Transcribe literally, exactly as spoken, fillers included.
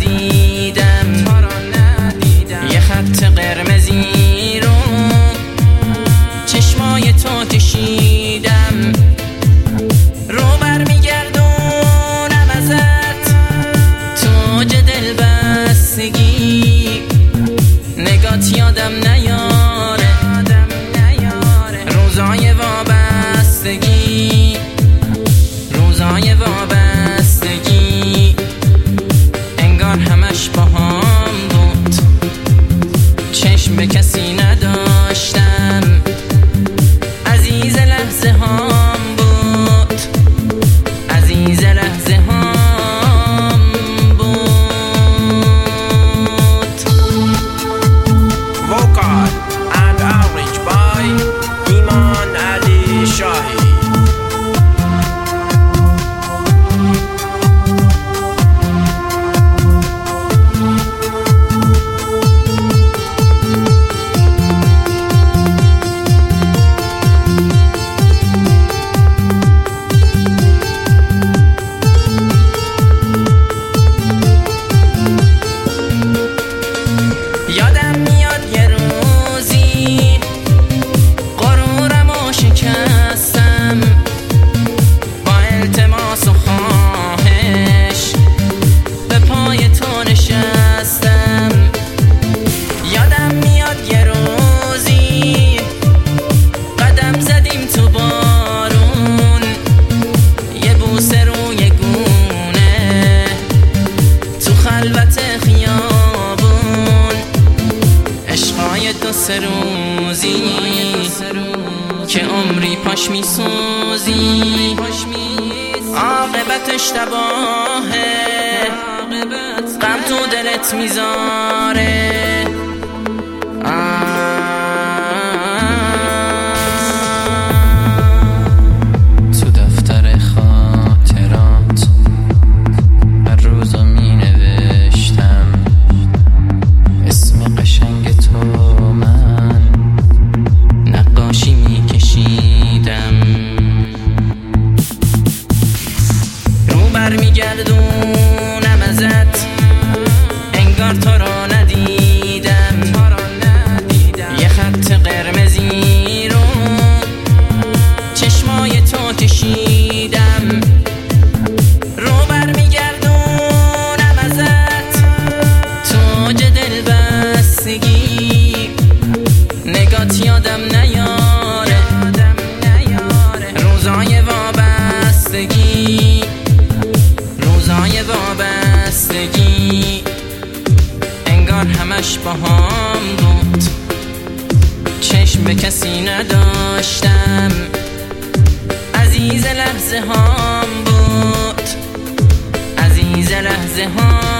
ندیدم، یه خط قرمزی رو چشمای تو کشیدم. رو برمیگردونم ازت توج دل بستگی، نگات یادم نیاره روزای وابستگی، روزای وابستگی انگار همش با هم بود، چشم به کسی نداشتم، عزیز لحظه هم بود، عزیز لحظه هم بود. Vocal and arranged by Iman Ali Shahi. یادم میاد یه روزی غرورمو شکستم، با التماس و خواهش به پای تو نشستم. یادم میاد یه روزی قدم زدیم تو بارون، یه بوسه روی گونه تو خلوت خیابون، عشقای دو سه روزی که عمری پاش میسوزی، عاقبتش تباهه، غم تو دلت میذاره. تو دفتر خاطرات هر روزو می نوشتم اسم قشنگ تو، من نقاشی می کشیدم. رو برمیگردونم ازت انگار تو رو ندیدم، یه خط قرمزی رو چشمای تو کشیدم. رو برمیگردونم ازت توج دل بستگی، نگات یادم نیاره روزای وابستگی، روزای وابستگی انگار همش با هم بود، چشم به کسی نداشتم، عزیز لحظه هم بود، عزیز لحظه هم